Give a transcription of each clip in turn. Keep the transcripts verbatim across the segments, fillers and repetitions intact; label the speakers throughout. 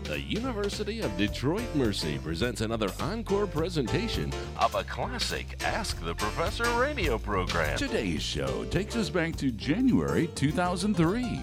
Speaker 1: The University of Detroit Mercy presents another encore presentation of a classic Ask the Professor radio program.
Speaker 2: Today's show takes us back to January two thousand three.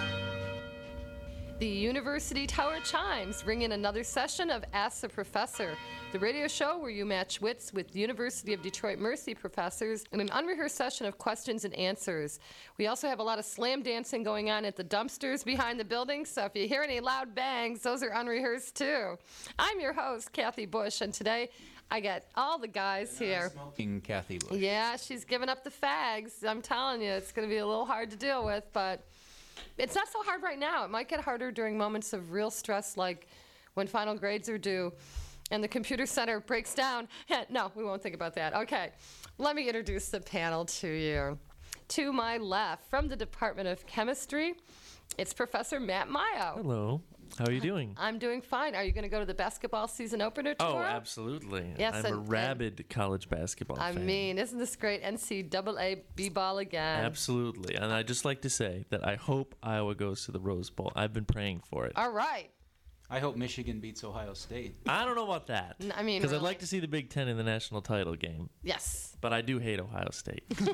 Speaker 3: The University Tower Chimes bring in another session of Ask the Professor, the radio show where you match wits with University of Detroit Mercy professors in an unrehearsed session of questions and answers. We also have a lot of slam dancing going on at the dumpsters behind the building, so if you hear any loud bangs, those are unrehearsed too. I'm your host, Kathy Bush, and today I got all the guys here.
Speaker 4: Smoking Kathy Bush.
Speaker 3: Yeah, she's giving up the fags. I'm telling you, it's going to be a little hard to deal with, but it's not so hard right now. It might get harder during moments of real stress, like when final grades are due and the computer center breaks down. No, we won't think about that. Okay, let me introduce the panel to you. To my left, from the Department of Chemistry, it's Professor Matt Mayo.
Speaker 5: Hello. How are you doing?
Speaker 3: I'm doing fine. Are you going to go to the basketball season opener
Speaker 5: Oh,
Speaker 3: tomorrow?
Speaker 5: absolutely.
Speaker 3: Yes,
Speaker 5: I'm a
Speaker 3: and-
Speaker 5: rabid college basketball
Speaker 3: I
Speaker 5: fan.
Speaker 3: mean, isn't this great? N C double A B-ball again.
Speaker 5: Absolutely. And I'd just like to say that I hope Iowa goes to the Rose Bowl. I've been praying for it.
Speaker 3: All right.
Speaker 4: I hope Michigan beats Ohio State.
Speaker 5: I don't know about that.
Speaker 3: N- I mean,
Speaker 5: Because I'd
Speaker 3: really.
Speaker 5: like to see the Big Ten in the national title game.
Speaker 3: Yes.
Speaker 5: But I do hate Ohio State. With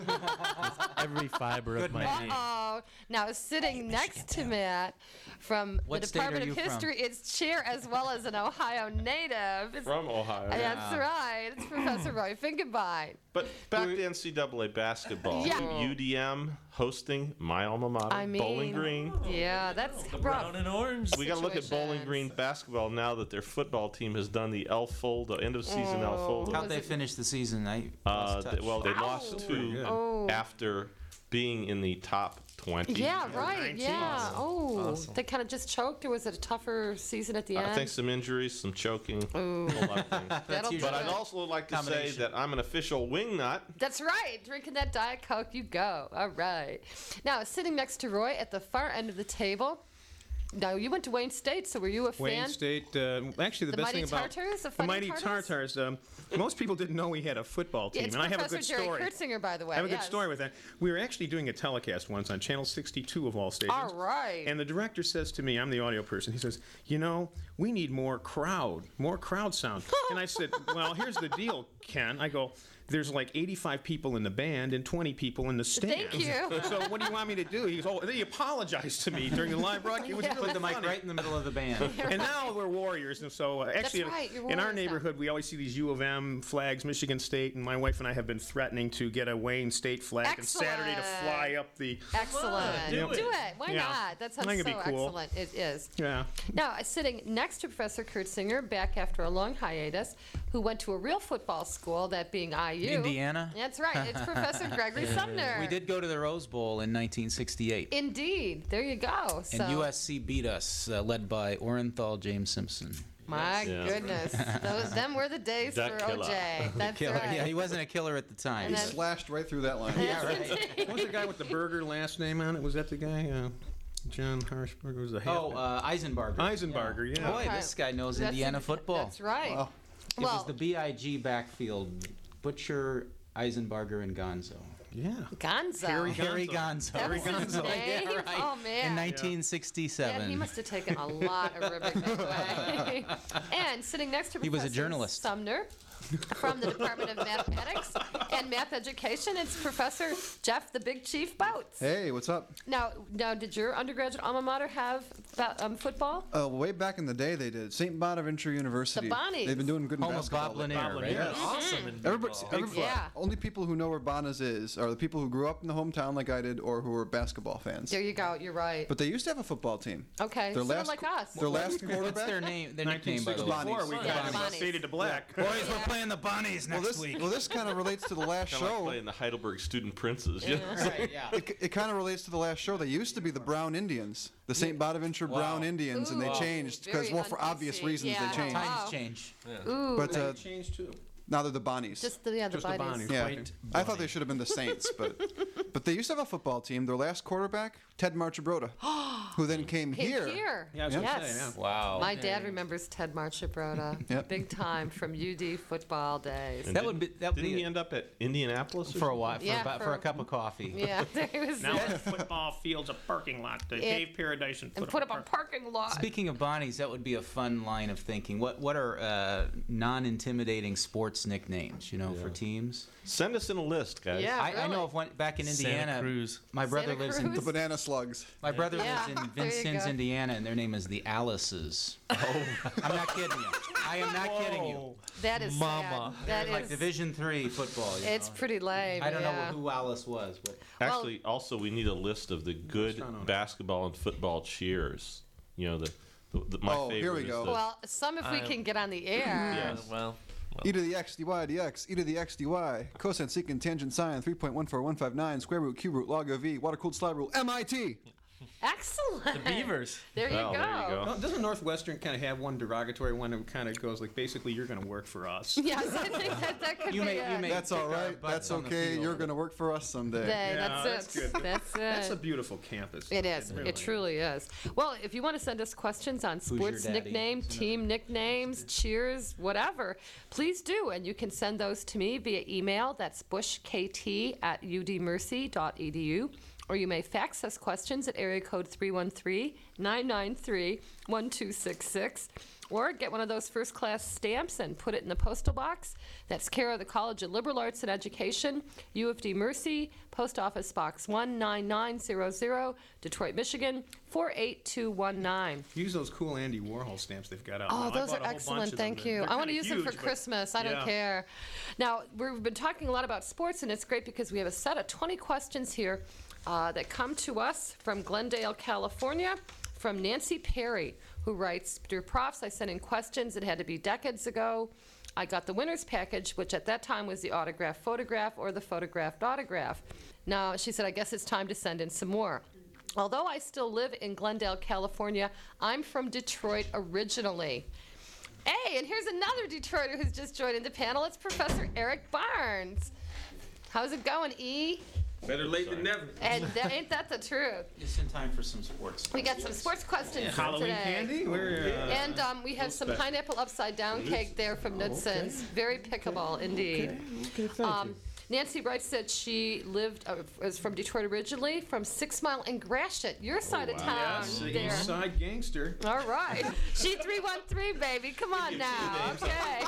Speaker 5: every fiber of
Speaker 4: Good
Speaker 5: my
Speaker 4: man.
Speaker 5: being.
Speaker 3: Oh, now sitting next to Matt from
Speaker 4: What
Speaker 3: the
Speaker 4: state
Speaker 3: Department
Speaker 4: are
Speaker 3: of
Speaker 4: you from?
Speaker 3: History, it's chair as well as an Ohio native. It's,
Speaker 6: From Ohio.
Speaker 3: That's right. It's Professor Roy Finkenbein.
Speaker 6: But back to N C double A basketball.
Speaker 3: Yeah.
Speaker 6: U D M hosting my alma mater,
Speaker 3: I mean,
Speaker 6: Bowling Green.
Speaker 3: Yeah, that's
Speaker 5: The
Speaker 3: rough.
Speaker 5: brown and orange.
Speaker 6: We got to look at Bowling
Speaker 3: situations.
Speaker 6: Green basketball now that their football team has done the El Foldo, end of season El
Speaker 3: Oh.
Speaker 6: Foldo.
Speaker 4: How'd
Speaker 3: was
Speaker 4: they
Speaker 3: it-
Speaker 4: fix the season? I
Speaker 6: Uh,
Speaker 4: lost
Speaker 6: th-
Speaker 4: touch.
Speaker 6: well, they
Speaker 3: Ow.
Speaker 6: lost two
Speaker 3: Oh.
Speaker 6: after being in the top twenty.
Speaker 3: Yeah, right. Yeah. Oh,
Speaker 5: Awesome.
Speaker 3: they kind of just choked, or was it a tougher season at the end?
Speaker 6: I think some injuries, some choking, a
Speaker 3: Ooh.
Speaker 6: whole lot of things.
Speaker 3: That'll
Speaker 4: usually-
Speaker 3: do
Speaker 6: But I'd
Speaker 3: it.
Speaker 6: also like to say
Speaker 4: Combination.
Speaker 6: that I'm an official wingnut.
Speaker 3: That's right. Drinking that Diet Coke, you go. All right. Now, sitting next to Roy at the far end of the table. Now, you went to Wayne State, so were you a
Speaker 7: Wayne
Speaker 3: fan?
Speaker 7: State, uh, actually, the,
Speaker 3: The
Speaker 7: best
Speaker 3: Mighty
Speaker 7: thing about
Speaker 3: Tartars, the
Speaker 7: the
Speaker 3: Fighting
Speaker 7: Mighty
Speaker 3: Tartars?
Speaker 7: Tartars. Um, most people didn't know we had a football team,
Speaker 3: It's
Speaker 7: and I have a
Speaker 3: Professor
Speaker 7: good
Speaker 3: Jerry
Speaker 7: story.
Speaker 3: Kurtzinger, by the way.
Speaker 7: I have a good
Speaker 3: yes.
Speaker 7: story with that. We were actually doing a telecast once on Channel sixty-two of all stations.
Speaker 3: All right.
Speaker 7: And the director says to me, I'm the audio person, he says, you know, we need more crowd, more crowd sound. And I said, well, here's the deal, Ken. I go, there's like eighty-five people in the band and twenty people in the stands.
Speaker 3: Thank you.
Speaker 7: So what do you want me to do? He goes, oh, and then he apologized to me during the live broadcast. It was
Speaker 3: Yeah.
Speaker 7: really
Speaker 4: Put the mic
Speaker 7: funny.
Speaker 4: right in the middle of the band.
Speaker 7: And now we're Warriors, and so uh, actually,
Speaker 3: right, you're
Speaker 7: in our
Speaker 3: Warriors now.
Speaker 7: neighborhood, we always see these U of M flags, Michigan State, and my wife and I have been threatening to get a Wayne State flag on Saturday to
Speaker 3: Excellent.
Speaker 7: fly up the.
Speaker 3: Excellent.
Speaker 7: Do
Speaker 3: Do
Speaker 7: it.
Speaker 3: it. Why
Speaker 7: Yeah.
Speaker 3: not? That sounds
Speaker 7: I
Speaker 3: so
Speaker 7: think it'd be cool.
Speaker 3: excellent. It is.
Speaker 7: Yeah.
Speaker 3: Now, uh, sitting next to Professor Kurtzinger, back after a long hiatus, who went to a real football school, that being I U.
Speaker 4: Indiana?
Speaker 3: That's right. It's Professor Gregory Sumner.
Speaker 4: We did go to the Rose Bowl in nineteen sixty-eight.
Speaker 3: Indeed. There you go.
Speaker 4: And
Speaker 3: So,
Speaker 4: U S C beat us, uh, led by Orenthal James Simpson.
Speaker 3: my
Speaker 6: Yeah.
Speaker 3: goodness. Those, them were the days
Speaker 6: That
Speaker 3: for
Speaker 6: killer.
Speaker 3: O J. That's
Speaker 4: Killer.
Speaker 3: right.
Speaker 4: Yeah, he wasn't a killer at the time.
Speaker 3: And
Speaker 4: but-
Speaker 3: then-
Speaker 8: Slashed right through that line.
Speaker 3: Yes, indeed.
Speaker 7: What was the guy with the burger last name on it? Was that the guy? Uh, John Harshberger was the head.
Speaker 4: Oh, uh, Eisenbarger.
Speaker 7: Eisenbarger, yeah.
Speaker 4: Boy,
Speaker 3: Okay.
Speaker 4: this guy knows
Speaker 3: That's
Speaker 4: Indiana
Speaker 3: in-
Speaker 4: football.
Speaker 3: That's right.
Speaker 8: Wow.
Speaker 4: It
Speaker 3: Well,
Speaker 4: was the B I G backfield. Butcher, Eisenbarger, and Gonzo.
Speaker 7: yeah.
Speaker 3: Gonzo.
Speaker 7: Harry
Speaker 4: Harry
Speaker 7: Gonzo.
Speaker 4: Gonzo.
Speaker 3: That was his
Speaker 4: Yeah,
Speaker 3: name?
Speaker 4: right.
Speaker 3: Oh, man.
Speaker 4: In nineteen sixty-seven.
Speaker 3: Yeah, he must have taken a lot of Rubik away. And sitting next to
Speaker 4: He was a
Speaker 3: Professor
Speaker 4: journalist.
Speaker 3: Sumner from the Department of Mathematics and Math Education, it's Professor Jeff the Big Chief Boats.
Speaker 8: Hey, what's up?
Speaker 3: Now, now, did your undergraduate alma mater have ba- um, football?
Speaker 8: Uh, way back in the day, they did. Saint Bonaventure University.
Speaker 3: The Bonnies.
Speaker 8: They've been doing good in
Speaker 4: Home of
Speaker 8: basketball.
Speaker 4: Bob Lanier, right?
Speaker 7: Yes.
Speaker 5: Awesome. in
Speaker 8: Everybody,
Speaker 5: football.
Speaker 8: everybody
Speaker 3: Yeah.
Speaker 8: only people who know where Bonas is are the people who grew up in the hometown like I did, or who are basketball fans.
Speaker 3: There you go. You're right.
Speaker 8: But they used to have a football team.
Speaker 3: Okay,
Speaker 8: Their
Speaker 3: sort of
Speaker 8: last,
Speaker 3: like us.
Speaker 8: Their last
Speaker 4: What's
Speaker 8: quarterback.
Speaker 4: their name? Their nickname, by the way.
Speaker 7: nineteen sixty-four, we
Speaker 3: Yeah,
Speaker 7: got
Speaker 3: Bonnies.
Speaker 7: him faded to black.
Speaker 4: Boys, we're playing the Bonnies
Speaker 8: Well,
Speaker 4: next
Speaker 8: this
Speaker 4: week.
Speaker 8: well, this kind of relates to the last
Speaker 6: Kind of like
Speaker 8: show.
Speaker 6: playing the Heidelberg Student Princes. you know?
Speaker 4: Right, yeah.
Speaker 8: It, it kind of relates to the last show. They used to be the Brown Indians, the Saint Bonaventure Brown Indians, and they
Speaker 3: Ooh,
Speaker 8: changed because,
Speaker 3: very
Speaker 8: well, for obvious
Speaker 3: un-P C.
Speaker 8: reasons,
Speaker 3: Yeah.
Speaker 8: they changed.
Speaker 3: Wow.
Speaker 4: Times change.
Speaker 3: Ooh,
Speaker 8: But uh,
Speaker 7: Changed too.
Speaker 8: now they're the Bonnies.
Speaker 3: just the, yeah, the
Speaker 7: Just the
Speaker 3: Bonnies.
Speaker 7: Bonnies.
Speaker 8: yeah,
Speaker 7: Okay.
Speaker 8: I thought they should have been the Saints, but But they used to have a football team. Their last quarterback, Ted Marchibroda, who then came,
Speaker 3: Came
Speaker 8: here.
Speaker 3: here.
Speaker 7: Yeah, I was gonna
Speaker 3: yes.
Speaker 7: say, yeah.
Speaker 4: Wow.
Speaker 3: My dad remembers Ted Marchibroda.
Speaker 8: Yep.
Speaker 3: Big time from U D football days.
Speaker 4: That would be that would
Speaker 6: Didn't
Speaker 4: be
Speaker 6: he end up at Indianapolis or
Speaker 4: for a while for,
Speaker 3: Yeah,
Speaker 4: about,
Speaker 3: for-
Speaker 4: for a cup of coffee.
Speaker 3: Yeah, there he was.
Speaker 7: Now the football field's a parking lot. They
Speaker 3: Yeah.
Speaker 7: gave Paradise and put,
Speaker 3: and put
Speaker 7: up
Speaker 3: up a parking lot.
Speaker 4: Speaking of Bonnies, that would be a fun line of thinking. What what are uh, non-intimidating sports nicknames? You know, for teams.
Speaker 6: Send us in a list, guys.
Speaker 3: Yeah.
Speaker 4: I, I
Speaker 3: really.
Speaker 4: know of one back in
Speaker 5: Santa
Speaker 4: Indiana.
Speaker 5: Cruz.
Speaker 4: My brother
Speaker 3: Santa
Speaker 4: lives
Speaker 3: Cruz?
Speaker 4: in
Speaker 8: The banana slugs.
Speaker 4: my brother
Speaker 3: Yeah,
Speaker 4: lives in
Speaker 3: there you
Speaker 4: Vincennes,
Speaker 3: go.
Speaker 4: Indiana, and their name is the Alices. Oh, I'm not kidding you. I am not kidding you.
Speaker 3: That is
Speaker 5: Mama.
Speaker 3: sad. That
Speaker 4: Like
Speaker 3: is.
Speaker 4: Division Three football. you
Speaker 3: It's
Speaker 4: know.
Speaker 3: pretty lame.
Speaker 4: I don't
Speaker 3: yeah.
Speaker 4: know who Alice was, but
Speaker 6: Actually, also, we need a list of the good
Speaker 7: Restaurant owner.
Speaker 6: basketball and football cheers. You know, the, the, the my
Speaker 8: Oh,
Speaker 6: favorite
Speaker 8: here we
Speaker 6: is
Speaker 8: go.
Speaker 6: the,
Speaker 3: Well, some if we
Speaker 5: I-
Speaker 3: can get on the air.
Speaker 6: Yes.
Speaker 5: Well,
Speaker 8: E to the x, dy, dx, e to the x, dy, cosine, secant, tangent, sine, three point one four one five nine, square root, cube root, log of e, water-cooled slide rule, M I T.
Speaker 3: Excellent.
Speaker 5: the Beavers.
Speaker 3: There you
Speaker 6: Well,
Speaker 3: go.
Speaker 6: there you go.
Speaker 7: Well, doesn't Northwestern kind of have one derogatory one that kind of goes like, basically, you're going to work for us?
Speaker 3: Yes, I think that, that could
Speaker 4: You
Speaker 3: be
Speaker 4: may-
Speaker 3: it.
Speaker 4: you may-
Speaker 8: That's all
Speaker 4: kick our
Speaker 8: right.
Speaker 4: butts
Speaker 8: That's
Speaker 4: on the
Speaker 8: okay.
Speaker 4: field.
Speaker 8: You're going to work for us someday.
Speaker 3: Day,
Speaker 7: Yeah,
Speaker 3: that's,
Speaker 7: that's
Speaker 3: it.
Speaker 7: good.
Speaker 3: That's it.
Speaker 7: That's a beautiful campus.
Speaker 3: It is.
Speaker 7: Really.
Speaker 3: It truly is. Well, if you want to send us questions on
Speaker 4: your
Speaker 3: sports
Speaker 4: daddy?
Speaker 3: nicknames, team nicknames, cheers, whatever, please do. And you can send those to me via email. That's bushkt at udmercy.edu. Or you may fax us questions at area code three one three, nine nine three, one two six six. Or get one of those first class stamps and put it in the postal box. That's care of the College of Liberal Arts and Education, U of D Mercy, Post Office Box one nine nine zero zero, Detroit, Michigan, four eight two one nine.
Speaker 7: Use those cool Andy Warhol stamps they've got out.
Speaker 3: Oh,
Speaker 7: now. I
Speaker 3: those
Speaker 7: bought
Speaker 3: are
Speaker 7: a whole bunch
Speaker 3: excellent.
Speaker 7: of them.
Speaker 3: Thank
Speaker 7: They're-
Speaker 3: you.
Speaker 7: they're
Speaker 3: I want to
Speaker 7: kinda
Speaker 3: use them for
Speaker 7: huge, but-
Speaker 3: Christmas. I don't
Speaker 7: yeah.
Speaker 3: care. Now, we've been talking a lot about sports, and it's great because we have a set of twenty questions here uh, that come to us from Glendale, California, from Nancy Perry, who writes, Dear Profs, I sent in questions that had to be decades ago. I got the winner's package, which at that time was the autograph photograph or the photographed autograph. Now, she said, I guess it's time to send in some more. Although I still live in Glendale, California, I'm from Detroit originally. Hey, and here's another Detroiter who's just joined in the panel. It's Professor Eric Barnes. How's it going, E?
Speaker 9: Better late than never.
Speaker 3: And that, ain't that the truth?
Speaker 4: just in time for some sports.
Speaker 3: We got some sports questions
Speaker 7: Halloween
Speaker 3: today.
Speaker 7: candy? We're, uh,
Speaker 3: And um, we have some pineapple upside down cake there from Nudson's. Very pickable indeed. Um, Nancy writes that she lived, uh, was from Detroit originally, from Six Mile and Gratiot, your side of town
Speaker 7: yes, the
Speaker 3: there.
Speaker 7: East Side gangster.
Speaker 3: All right. She three one three, baby. Come on now. Okay.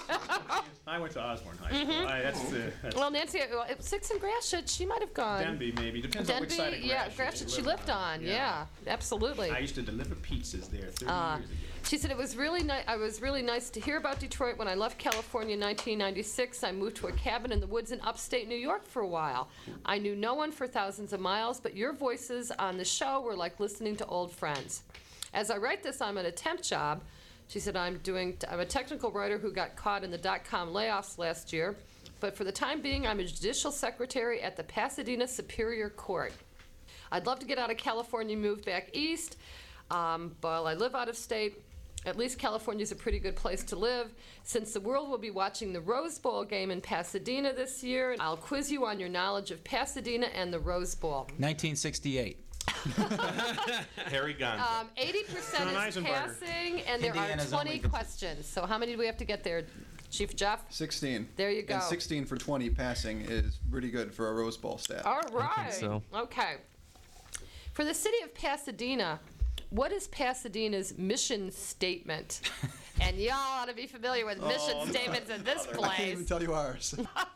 Speaker 7: I went to Osborne High School.
Speaker 3: Mm-hmm.
Speaker 7: I, that's the that's
Speaker 3: Well, Nancy, uh, at Six and Gratiot, she might have gone.
Speaker 7: Denby, maybe. Depends on which side of
Speaker 3: Denby, yeah,
Speaker 7: Gratiot
Speaker 3: Gratiot
Speaker 7: you
Speaker 3: she
Speaker 7: live
Speaker 3: lived on. Yeah, absolutely.
Speaker 7: I used to deliver pizzas there thirty
Speaker 3: Uh,
Speaker 7: years ago.
Speaker 3: She said it was really nice. I was really nice to hear about Detroit. When I left California in nineteen ninety-six, I moved to a cabin in the woods in upstate New York for a while. I knew no one for thousands of miles, but your voices on the show were like listening to old friends. As I write this, I'm at a temp job. She said I'm doing. I'm a technical writer who got caught in the dot-com layoffs last year, but for the time being, I'm a judicial secretary at the Pasadena Superior Court. I'd love to get out of California and move back east. Um, but I live out of state. At least California's a pretty good place to live. Since the world will be watching the Rose Bowl game in Pasadena this year, I'll quiz you on your knowledge of Pasadena and the Rose Bowl.
Speaker 4: nineteen sixty-eight.
Speaker 6: Harry Gonza.
Speaker 3: Um, eighty percent
Speaker 7: John
Speaker 3: is
Speaker 7: Eisenbarger.
Speaker 3: passing, and there
Speaker 4: Indiana's
Speaker 3: are twenty
Speaker 4: only-
Speaker 3: questions. So how many do we have to get there, Chief Jeff?
Speaker 8: sixteen.
Speaker 3: There you go.
Speaker 8: And sixteen for twenty passing is pretty good for a Rose Bowl stat.
Speaker 3: All right.
Speaker 5: so.
Speaker 3: Okay. For the city of Pasadena, what is Pasadena's mission statement? And y'all ought to be familiar with mission statements in this
Speaker 8: I can't even
Speaker 3: place.
Speaker 8: tell you ours.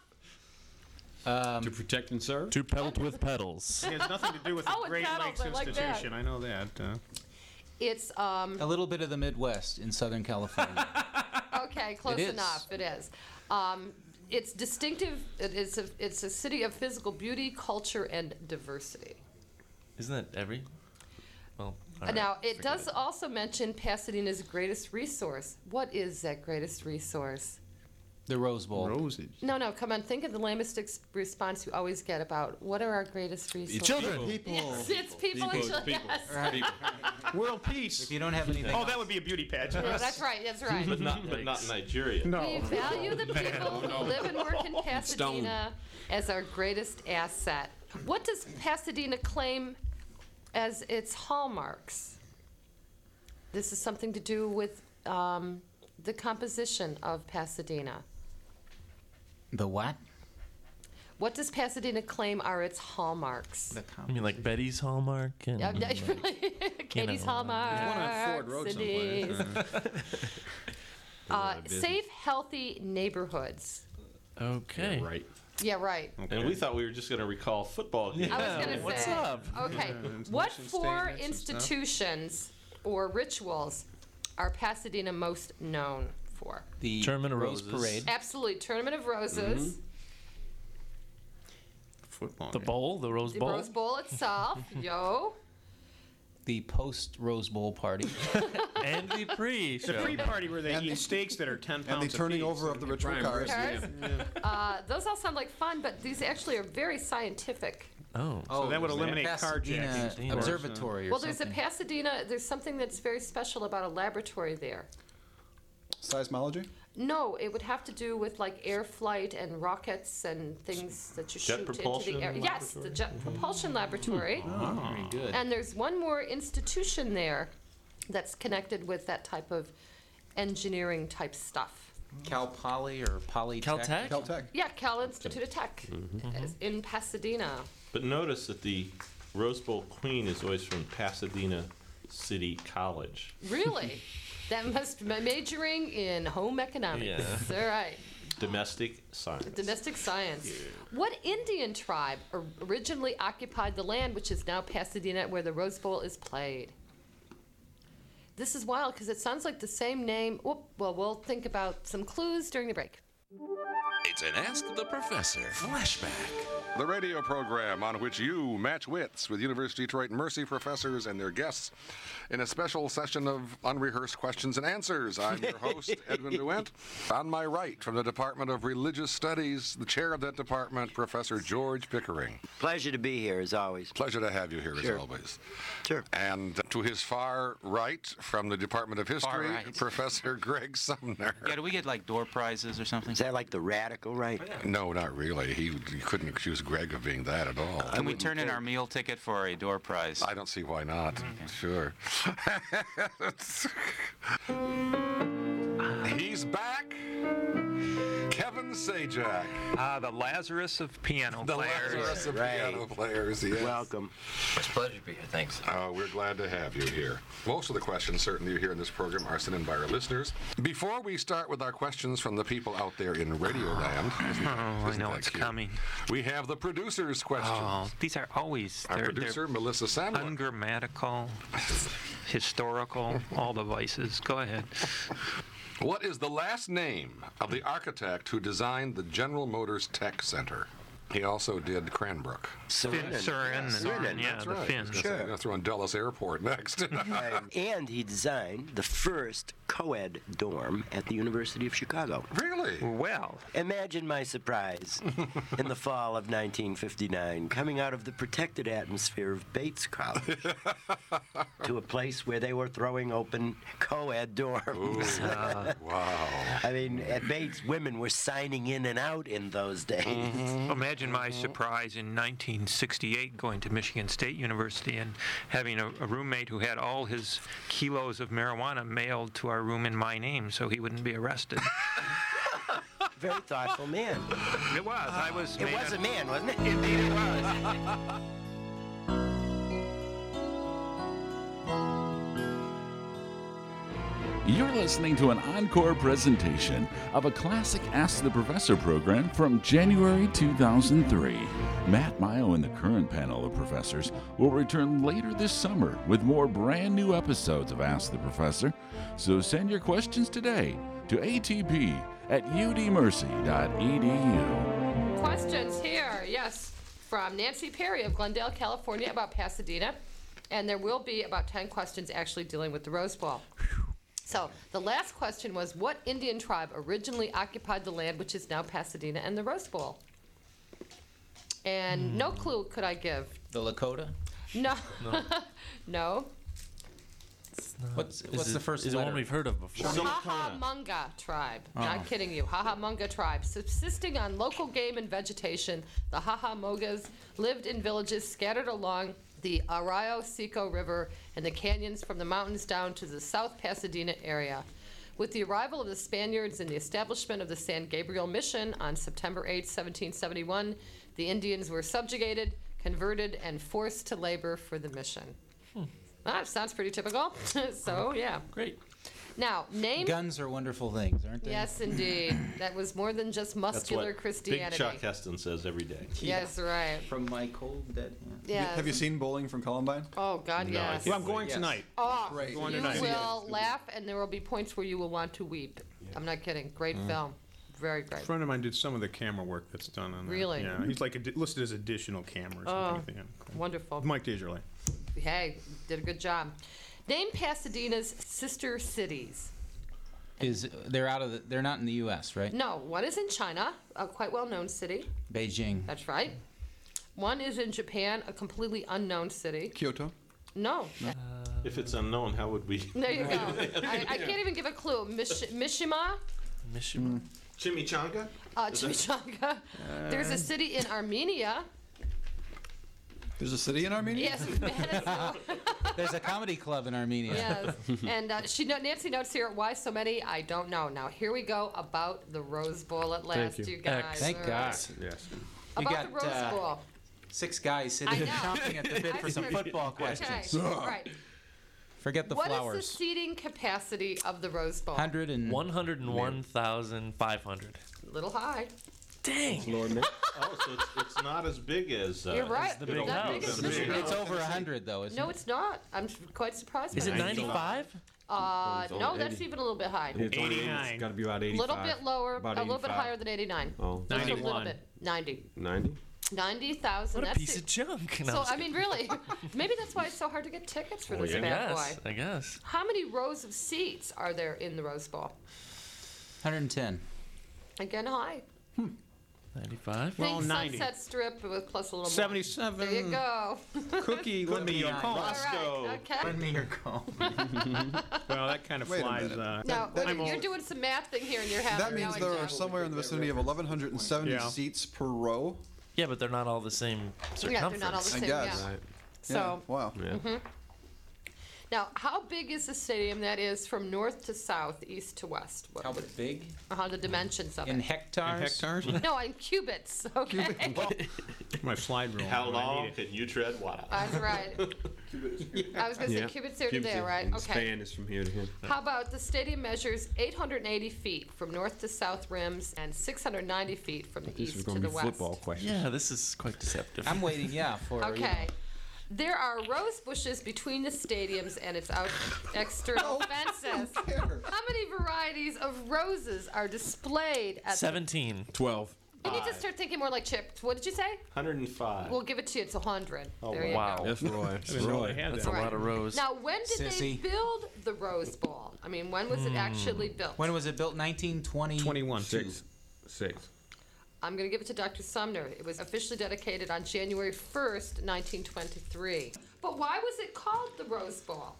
Speaker 9: to protect and serve.
Speaker 5: To pelt with pedals.
Speaker 7: It has nothing to do with the
Speaker 3: Oh, it
Speaker 7: Great
Speaker 3: paddles,
Speaker 7: Lakes
Speaker 3: I like that.
Speaker 7: Institution. I know that. Uh,
Speaker 3: It's um
Speaker 4: A little bit of the Midwest in Southern California.
Speaker 3: okay, close
Speaker 4: It is.
Speaker 3: enough. It is. Um, it's distinctive. It is a, it's a city of physical beauty, culture, and diversity.
Speaker 5: Isn't that every? Well, all right,
Speaker 3: Now, it
Speaker 5: forget
Speaker 3: does also mention Pasadena's greatest resource. What is that greatest resource?
Speaker 4: The Rose Bowl.
Speaker 7: Rosage.
Speaker 3: No, no, come on. Think of the lamest ex- response you always get about what are our greatest resources?
Speaker 5: Children.
Speaker 8: People.
Speaker 3: Yes, it's people,
Speaker 9: People,
Speaker 3: and children.
Speaker 9: people.
Speaker 3: Yes.
Speaker 9: People.
Speaker 7: World peace.
Speaker 4: If you don't have anything
Speaker 7: Oh, that would be a beauty pageant.
Speaker 3: Yeah, that's right. That's right.
Speaker 6: But not, but not in Nigeria.
Speaker 3: We
Speaker 7: No.
Speaker 3: value the people who live and work in Pasadena as our greatest asset. What does Pasadena claim as its hallmarks? This is something to do with um, the composition of Pasadena.
Speaker 4: The what?
Speaker 3: What does Pasadena claim are its hallmarks?
Speaker 4: The
Speaker 5: You mean like Betty's Hallmark? And,
Speaker 3: Yeah, Katie's
Speaker 5: You know,
Speaker 3: hallmarks.
Speaker 7: There's one on Ford Road
Speaker 3: Denise.
Speaker 7: someplace.
Speaker 3: Uh, safe, healthy neighborhoods.
Speaker 5: Okay.
Speaker 6: Yeah, right.
Speaker 3: Yeah, right.
Speaker 6: And we thought we were just going to recall football games.
Speaker 3: I was going to
Speaker 5: what's
Speaker 3: say.
Speaker 5: up?
Speaker 3: Okay.
Speaker 7: and
Speaker 3: What
Speaker 7: mission
Speaker 3: four
Speaker 7: statements and stuff.
Speaker 3: institutions or rituals are Pasadena most known for?
Speaker 4: The
Speaker 5: Tournament of
Speaker 4: Rose
Speaker 5: Roses.
Speaker 4: Parade.
Speaker 3: Absolutely. Tournament of Roses.
Speaker 7: Football.
Speaker 5: The
Speaker 7: game.
Speaker 5: bowl, the Rose
Speaker 3: The
Speaker 5: Bowl.
Speaker 3: Rose Bowl itself. Yo.
Speaker 4: The post Rose Bowl party.
Speaker 5: And the pre-show.
Speaker 7: The pre-party where they
Speaker 8: And
Speaker 7: eat
Speaker 8: the-
Speaker 7: steaks that are ten pounds
Speaker 8: And the turning
Speaker 7: apiece.
Speaker 8: over of the ritual
Speaker 9: Prime
Speaker 8: cars.
Speaker 9: rib.
Speaker 3: Cars. Uh, those all sound like fun, but these actually are very scientific.
Speaker 5: Oh.
Speaker 4: Oh,
Speaker 7: that would
Speaker 4: there's
Speaker 7: eliminate
Speaker 4: Pasadena
Speaker 7: carjacking.
Speaker 4: Observatory or
Speaker 3: Well, there's a
Speaker 4: something.
Speaker 3: Pasadena, there's something that's very special about a laboratory there.
Speaker 8: Seismology?
Speaker 3: No, it would have to do with like air flight and rockets and things that you
Speaker 6: Jet
Speaker 3: shoot
Speaker 6: propulsion
Speaker 3: into the air. Yes, the
Speaker 6: laboratory?
Speaker 3: Jet Propulsion Laboratory.
Speaker 4: Very good.
Speaker 3: And there's one more institution there that's connected with that type of engineering type stuff.
Speaker 4: Cal Poly or Polytech?
Speaker 5: Caltech?
Speaker 8: Caltech.
Speaker 3: Yeah, Cal Institute of Tech is in Pasadena.
Speaker 6: But notice that the Rose Bowl queen is always from Pasadena City College.
Speaker 3: Really? That must be majoring in home economics. All right.
Speaker 6: Domestic science.
Speaker 3: Domestic science. What Indian tribe or- originally occupied the land which is now Pasadena where the Rose Bowl is played? This is wild because it sounds like the same name. Whoop, well, we'll think about some clues during the break.
Speaker 1: It's an Ask the Professor flashback.
Speaker 10: The radio program on which you match wits with University of Detroit Mercy professors and their guests in a special session of unrehearsed questions and answers. I'm your host, Edwin DeWent. On my right, from the Department of Religious Studies, the chair of that department, Professor George Pickering.
Speaker 11: Pleasure to be here, as always.
Speaker 10: Pleasure to have you here,
Speaker 11: Sure.
Speaker 10: as always.
Speaker 11: Sure.
Speaker 10: And to his far right, from the Department of History,
Speaker 4: right.
Speaker 10: Professor Greg Sumner.
Speaker 4: Yeah, do we get like door prizes or something?
Speaker 11: Is that like the radical right?
Speaker 10: No, not really. He, he couldn't accuse Greg of being that at all.
Speaker 4: Can we turn in our meal ticket for a door prize?
Speaker 10: I don't see why not. Sure. He's back. Kevin Sajak.
Speaker 12: Ah, the Lazarus of piano
Speaker 10: The
Speaker 12: players.
Speaker 10: Lazarus of
Speaker 11: Right.
Speaker 10: piano players, yes.
Speaker 11: Welcome. It's a pleasure to be here. Thanks.
Speaker 10: Uh, we're glad to have you here. Most of the questions, certainly, you hear in this program are sent in by our listeners. Before we start with our questions from the people out there in Radioland, isn't,
Speaker 12: Oh, I
Speaker 10: isn't
Speaker 12: know
Speaker 10: that
Speaker 12: it's
Speaker 10: cute?
Speaker 12: coming.
Speaker 10: We have the producer's questions.
Speaker 12: Oh, these are always
Speaker 10: Our
Speaker 12: they're,
Speaker 10: producer,
Speaker 12: they're
Speaker 10: Melissa Sandler.
Speaker 12: ungrammatical, historical, all the vices. Go ahead.
Speaker 10: What is the last name of the architect who designed the General Motors Tech Center? He also did Cranbrook.
Speaker 12: Finn Surin, and, yeah,
Speaker 10: That's
Speaker 12: the
Speaker 10: right.
Speaker 12: Finns.
Speaker 10: I was going to throw in Dulles Airport next.
Speaker 11: Um, and he designed the first co-ed dorm at the University of Chicago.
Speaker 10: Really?
Speaker 12: Well,
Speaker 11: Imagine my surprise in the fall of nineteen fifty-nine, coming out of the protected atmosphere of Bates College to a place where they were throwing open co-ed dorms.
Speaker 10: Wow.
Speaker 11: I mean, at Bates, women were signing in and out in those days.
Speaker 12: imagine my surprise in nineteen sixty-eight going to Michigan State University and having a, a roommate who had all his kilos of marijuana mailed to our room in my name so he wouldn't be arrested.
Speaker 11: Very thoughtful man.
Speaker 12: It was. I was.
Speaker 11: It
Speaker 12: made
Speaker 11: was a man, wasn't it?
Speaker 12: Indeed, it was.
Speaker 2: You're listening to an encore presentation of a classic Ask the Professor program from January two thousand three. Matt Mayo and the current panel of professors will return later this summer with more brand new episodes of Ask the Professor. So send your questions today to A T P at U D mercy dot E D U.
Speaker 3: Questions here, yes, from Nancy Perry of Glendale, California about Pasadena. And there will be about ten questions actually dealing with the Rose Bowl. So the last question was, what Indian tribe originally occupied the land which is now Pasadena and the Rose Bowl? And no clue could I give.
Speaker 4: The Lakota?
Speaker 3: No. No.
Speaker 4: What's,
Speaker 5: Is
Speaker 4: what's
Speaker 5: it-
Speaker 4: the first
Speaker 5: is it
Speaker 4: letter?
Speaker 5: one we've heard of before?
Speaker 3: Haha-Munga tribe.
Speaker 4: Oh.
Speaker 3: Not kidding you. Haha-Munga tribe. Subsisting on local game and vegetation, the Haha-Mungas lived in villages scattered along the Arroyo Seco River and the canyons from the mountains down to the South Pasadena area. With the arrival of the Spaniards and the establishment of the San Gabriel Mission on September eighth, seventeen seventy-one, the Indians were subjugated, converted, and forced to labor for the mission.
Speaker 5: Hmm.
Speaker 3: That sounds pretty typical. So, yeah.
Speaker 5: Great.
Speaker 3: Now, name...
Speaker 4: Guns are wonderful things, aren't they?
Speaker 3: Yes, indeed. That was more than just muscular
Speaker 6: That's what
Speaker 3: Christianity.
Speaker 6: Big Chuck Heston says every day.
Speaker 3: Yes, right.
Speaker 4: From my cold dead hand.
Speaker 3: Yes.
Speaker 8: Have you seen Bowling from Columbine?
Speaker 3: Oh, God,
Speaker 6: No, I
Speaker 3: yes.
Speaker 7: Well, I'm going tonight.
Speaker 3: Oh,
Speaker 8: Great.
Speaker 7: Going
Speaker 3: you
Speaker 7: tonight.
Speaker 3: will laugh, and there will be points where you will want to weep. I'm not kidding. Great film. Very
Speaker 7: A
Speaker 3: great.
Speaker 7: friend of mine did some of the camera work that's done on that.
Speaker 3: Really?
Speaker 7: Yeah, he's like addi- listed as additional camera or
Speaker 3: Oh,
Speaker 7: something. Yeah, cool.
Speaker 3: wonderful.
Speaker 7: Mike Desjardins.
Speaker 3: Hey, did a good job. Name Pasadena's sister cities.
Speaker 4: Is they're out of the, they're not in the U S, right?
Speaker 3: No, one is in China, a quite well-known city.
Speaker 4: Beijing.
Speaker 3: That's right. One is in Japan, a completely unknown city.
Speaker 8: Kyoto.
Speaker 3: No.
Speaker 6: If it's unknown, how would we?
Speaker 3: There you go. I, I can't even give a clue. Mish- Mishima,
Speaker 5: Mishima.
Speaker 6: Chimichanga?
Speaker 3: uh, Chimichanga. There's a city in Armenia.
Speaker 8: There's a city in Armenia?
Speaker 3: Yes, Manitou.
Speaker 4: There's a comedy club in Armenia.
Speaker 3: Yes. And uh, she no- Nancy notes here, why so many? I don't know. Now, here we go about the Rose Bowl at last,
Speaker 9: you.
Speaker 3: you. guys.
Speaker 4: Thank
Speaker 3: All
Speaker 4: God.
Speaker 3: right.
Speaker 9: Yes.
Speaker 4: You
Speaker 3: About
Speaker 4: got,
Speaker 3: the Rose
Speaker 4: uh,
Speaker 3: Bowl.
Speaker 4: Six guys
Speaker 3: I
Speaker 4: sitting
Speaker 3: know.
Speaker 4: chomping at the bit for some
Speaker 3: I-
Speaker 4: football questions.
Speaker 3: Okay, all right.
Speaker 4: Forget the
Speaker 3: What is
Speaker 4: flowers.
Speaker 3: the seating capacity of the Rose Bowl?
Speaker 4: Hundred and
Speaker 5: one hundred one thousand five hundred.
Speaker 3: Little high.
Speaker 5: Dang.
Speaker 9: Lord, man.
Speaker 6: Oh, so it's, it's not as big as. Uh,
Speaker 3: You're right.
Speaker 5: the
Speaker 3: It's
Speaker 5: big
Speaker 3: not
Speaker 5: house.
Speaker 3: big as
Speaker 6: The
Speaker 3: this
Speaker 6: big
Speaker 3: one.
Speaker 4: It's over a hundred though, isn't
Speaker 3: No,
Speaker 4: it?
Speaker 3: it's not. I'm quite surprised.
Speaker 5: Is
Speaker 3: by
Speaker 5: it
Speaker 3: that.
Speaker 5: ninety-five?
Speaker 3: Uh,
Speaker 9: It's
Speaker 3: no,
Speaker 9: only
Speaker 3: that's
Speaker 9: eighty.
Speaker 3: even a little bit high.
Speaker 9: It's only-
Speaker 7: eighty-nine.
Speaker 9: It's got to be about
Speaker 3: A
Speaker 9: eighty-five.
Speaker 3: little bit lower,
Speaker 9: About
Speaker 3: a little bit
Speaker 9: eighty-five.
Speaker 3: higher than eighty-nine.
Speaker 9: Oh,
Speaker 3: Just a little
Speaker 7: ninety-one.
Speaker 3: bit. ninety.
Speaker 9: ninety?
Speaker 3: ninety thousand.
Speaker 5: What a
Speaker 3: that's
Speaker 5: piece
Speaker 3: it.
Speaker 5: of junk. No,
Speaker 3: So,
Speaker 5: I'm just
Speaker 3: I mean, really, maybe that's why it's so hard to get tickets for
Speaker 9: Oh,
Speaker 3: this
Speaker 9: yeah.
Speaker 5: kidding.
Speaker 3: bad
Speaker 5: I
Speaker 3: boy.
Speaker 5: guess. I guess.
Speaker 3: How many rows of seats are there in the Rose Bowl?
Speaker 4: Hundred and ten.
Speaker 3: Again, high.
Speaker 5: ninety-five.
Speaker 7: Well,
Speaker 3: Think
Speaker 7: ninety.
Speaker 3: Sunset Strip with plus a little more.
Speaker 7: seventy-seven.
Speaker 3: There you go.
Speaker 7: Cookie, lend me your
Speaker 4: nine.
Speaker 7: call.
Speaker 3: All
Speaker 6: Roscoe.
Speaker 3: right, okay.
Speaker 4: Lend me your call.
Speaker 7: Well, that kind of
Speaker 8: Wait a
Speaker 7: flies.
Speaker 8: minute.
Speaker 7: Uh,
Speaker 3: Now,
Speaker 8: that-
Speaker 3: you're,
Speaker 7: I'm
Speaker 3: you're
Speaker 7: old.
Speaker 3: doing some math thing here in your head.
Speaker 8: That means
Speaker 3: Now I
Speaker 8: there
Speaker 3: know.
Speaker 8: are somewhere in the vicinity of eleven seventy
Speaker 7: Yeah.
Speaker 8: seats per row.
Speaker 5: Yeah, but they're not all the same
Speaker 3: Yeah,
Speaker 5: circumference.
Speaker 3: they're not all the
Speaker 8: I
Speaker 3: same.
Speaker 8: guess.
Speaker 3: Yeah.
Speaker 9: Right.
Speaker 3: So,
Speaker 8: Yeah. Wow.
Speaker 9: Yeah.
Speaker 3: now, how big is the stadium that is from north to south, east to west? What,
Speaker 4: How big?
Speaker 3: uh, the dimensions of
Speaker 4: In
Speaker 3: it?
Speaker 4: hectares?
Speaker 7: hectares.
Speaker 3: No, in cubits. Okay.
Speaker 7: My slide rule.
Speaker 6: How
Speaker 7: when I
Speaker 6: long
Speaker 7: need it.
Speaker 6: can you tread water?
Speaker 3: That's right. I was going to say
Speaker 9: Yeah.
Speaker 3: cubits there to
Speaker 9: Cubits
Speaker 3: there,
Speaker 9: and-
Speaker 3: right?
Speaker 9: and
Speaker 3: Okay.
Speaker 9: Span is from here to here.
Speaker 3: How about the stadium measures eight hundred eighty feet from north to south rims and six hundred ninety feet from the
Speaker 9: This is
Speaker 3: east
Speaker 9: going
Speaker 3: to
Speaker 9: to
Speaker 3: the
Speaker 9: be
Speaker 3: west?
Speaker 9: football questions.
Speaker 5: Yeah, this is quite deceptive.
Speaker 4: I'm waiting, yeah, for you know,
Speaker 3: Okay. There are rose bushes between the stadiums and its out external fences. How many varieties of roses are displayed at
Speaker 5: seventeen.
Speaker 9: twelve.
Speaker 3: the... You need to start thinking more like Chip. What did you say?
Speaker 6: one hundred five.
Speaker 3: We'll give it to you. It's one hundred.
Speaker 6: Oh,
Speaker 3: there you
Speaker 5: wow.
Speaker 3: go.
Speaker 9: That's Roy.
Speaker 7: I
Speaker 9: That's
Speaker 7: didn't know
Speaker 9: Roy.
Speaker 7: they had
Speaker 5: That's
Speaker 7: that.
Speaker 5: a lot of rows.
Speaker 3: Now, when did
Speaker 4: Sissy.
Speaker 3: they build the Rose Bowl? I mean, when was it actually built?
Speaker 4: When was it built? nineteen twenty.
Speaker 7: twenty-one.
Speaker 9: Six. Six.
Speaker 3: I'm going to give it to Doctor Sumner. It was officially dedicated on January first, nineteen twenty-three. But why was it called the Rose Bowl?